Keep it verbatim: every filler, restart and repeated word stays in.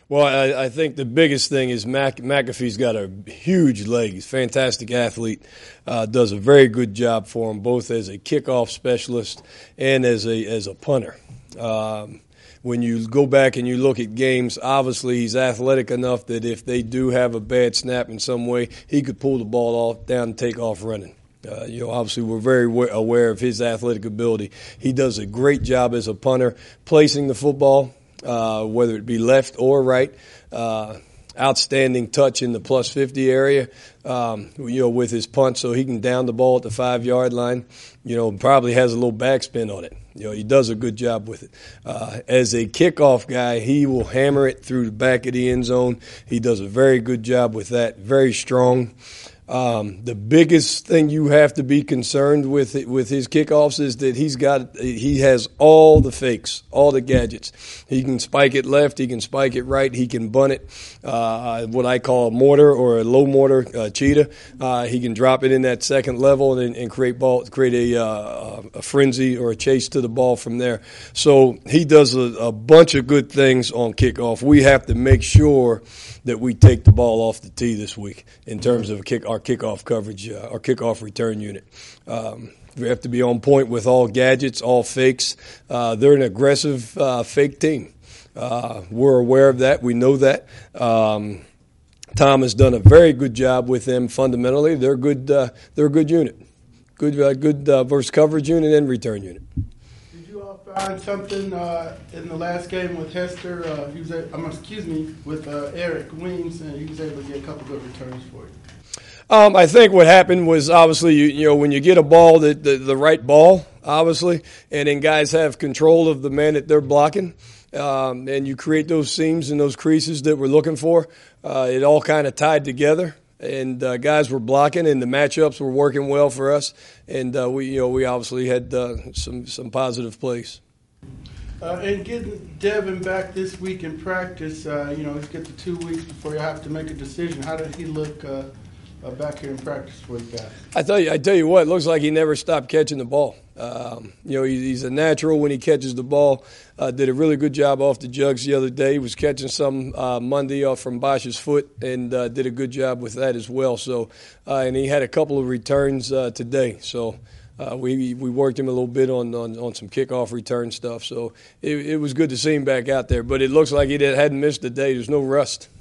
Well, I, I think the biggest thing is Mac, McAfee's got a huge leg. He's a fantastic athlete, uh, does a very good job for him, both as a kickoff specialist and as a as a punter. Um, when you go back and you look at games, obviously he's athletic enough that if they do have a bad snap in some way, he could pull the ball off down and take off running. Uh, you know, obviously we're very aware of his athletic ability. He does a great job as a punter, placing the football. Uh, whether it be left or right, uh, outstanding touch in the plus fifty area, um, you know, with his punt, so he can down the ball at the five-yard line. You know, probably has a little backspin on it. You know, he does a good job with it. Uh, as a kickoff guy, he will hammer it through the back of the end zone. He does a very good job with that, very strong. Um, the biggest thing you have to be concerned with with his kickoffs is that he's got he has all the fakes, all the gadgets. He can spike it left, he can spike it right, he can bunt it. Uh, what I call a mortar or a low mortar uh, cheetah. Uh, he can drop it in that second level and, and create ball, create a, uh, a frenzy or a chase to the ball from there. So he does a, a bunch of good things on kickoff. We have to make sure that we take the ball off the tee this week in terms of kick, our kickoff coverage, uh, our kickoff return unit. Um, we have to be on point with all gadgets, all fakes. Uh, they're an aggressive uh, fake team. Uh, we're aware of that. We know that. Um, Tom has done a very good job with them fundamentally. They're good. Uh, they're a good unit. Good, uh, good uh, versus coverage unit and return unit. Find something uh, in the last game with Hester. Uh, he was, a, um, excuse me, with uh, Eric Weems, and he was able to get a couple good returns for you. Um, I think what happened was obviously you, you know when you get a ball that the, the right ball, obviously, and then guys have control of the man that they're blocking, um, and you create those seams and those creases that we're looking for. Uh, it all kind of tied together. And uh, guys were blocking, and the matchups were working well for us. And uh, we, you know, we obviously had uh, some some positive plays. Uh, and getting Devin back this week in practice, uh, you know, he's get to two weeks before you have to make a decision. How did he look uh, uh, back here in practice for you guys? I tell you, I tell you what, it looks like he never stopped catching the ball. Um, you know, he, he's a natural when he catches the ball. Uh, did a really good job off the jugs the other day. He was catching some uh, Monday off from Bosch's foot and uh, did a good job with that as well. So, uh, and he had a couple of returns uh, today. So uh, we we worked him a little bit on, on, on some kickoff return stuff. So it, it was good to see him back out there. But it looks like he did, hadn't missed a day. There's no rust.